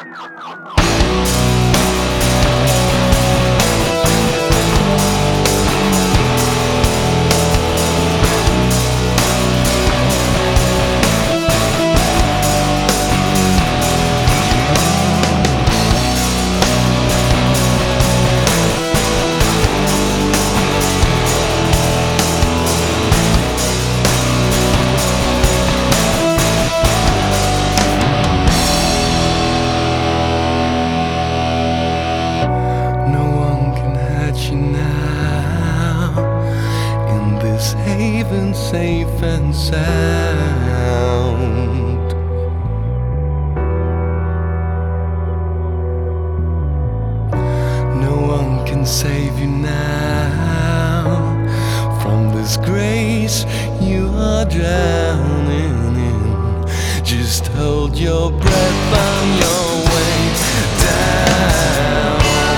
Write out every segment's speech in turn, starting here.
Haven safe and sound. No one can save you now from this grace you are drowning in. Just hold your breath on your way down.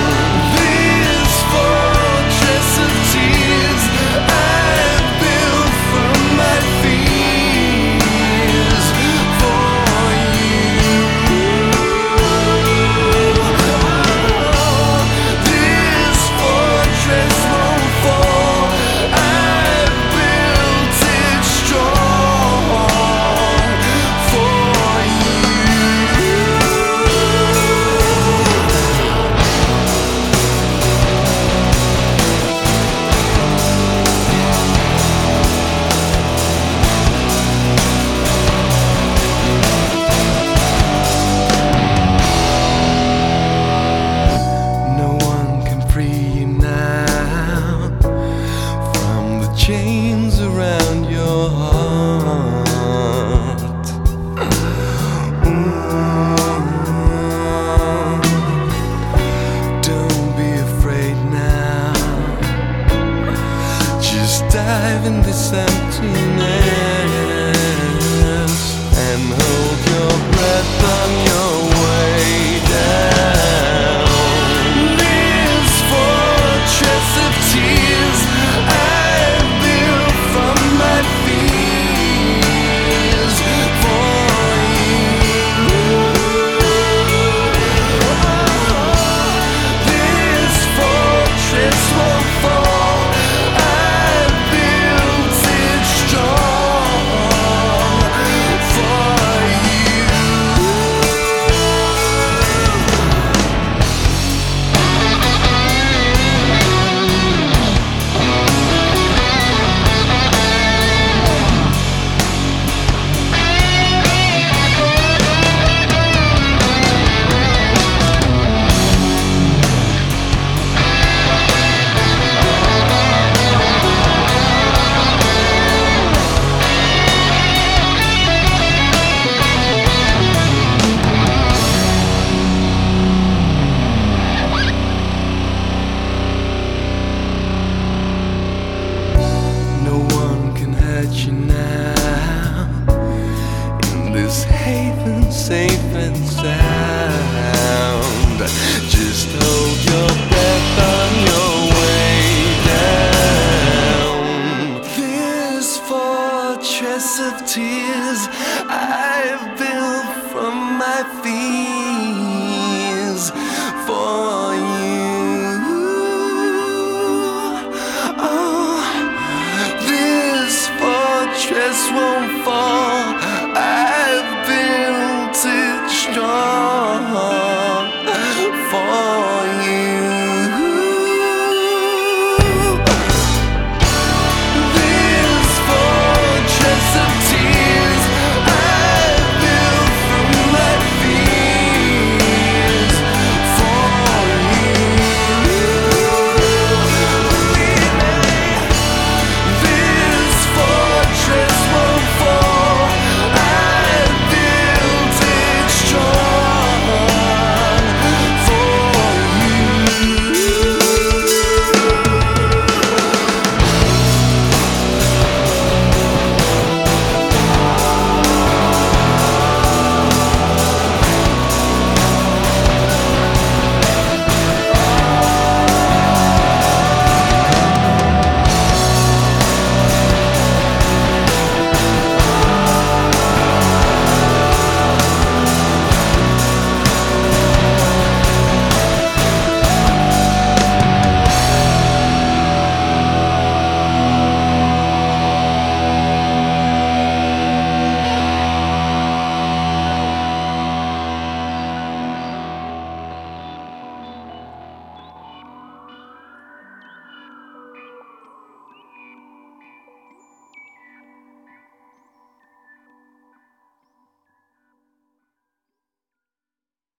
Chains around your heart. Don't be afraid now. Just dive in this emptiness and hold your breath on your way down. This fortress of tears you now in this haven safe and sound. Just hold your breath on your way down. This fortress of tears